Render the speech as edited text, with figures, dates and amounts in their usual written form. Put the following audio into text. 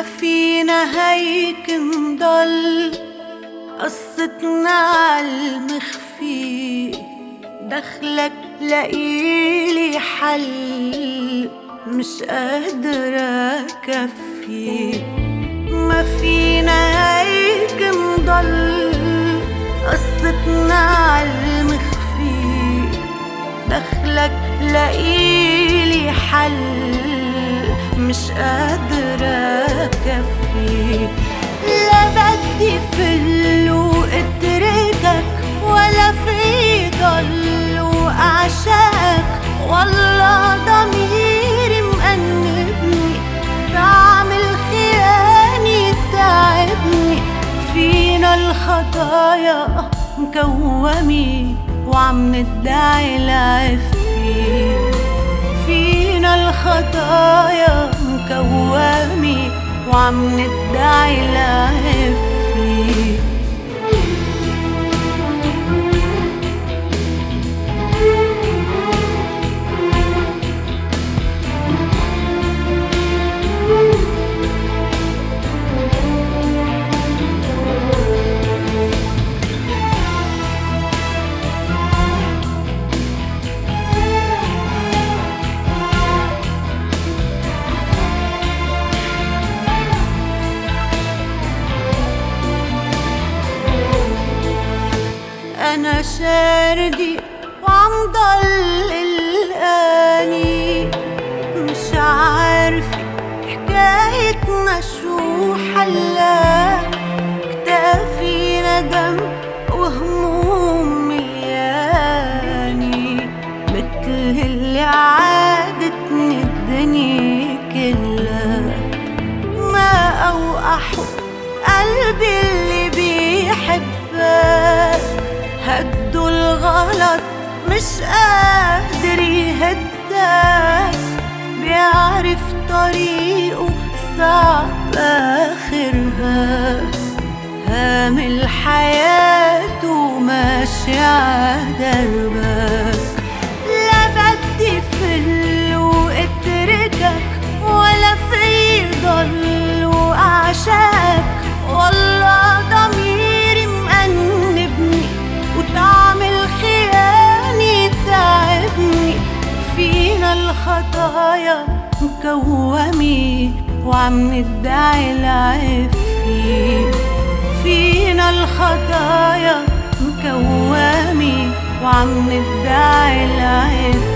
فينا هيك نضل قصتنا عالمخفي، دخلك لقيلي حل مش قادرة كفي. ما فينا هيك نضل قصتنا عالمخفي، دخلك لقيلي حل مش قادرة كفي. لا بدي فل واتركك ولا في ضل واعشاك، والله ضميري مأنبني، طعم الخيانة تعبني. فينا الخطايا مكومي وعم ندعي العفي، فينا الخطايا مكومي وعم ندعي العفي. أنا شاردي وعم ضل قلقاني، مش عارفة حكايتنا شو حلا. كتافي ندم وهموم ملياني، متل اللي عادتني الدنيا كلها. ما أوقحه قلبي اللي بيحبك، هدو الغلط مش قادر يهدك. بيعرف طريقه صعب آخرها، هامل حياته ماشي عدربك. لا بدي فل واتركك ولا في ضل واعشاك، والله ضميري مأنبني وطعم الخيانة تعبني. فينا الخطايا مكومي وعم ندعي العفي، فينا الخطايا مكومي وعم ندعي العفي.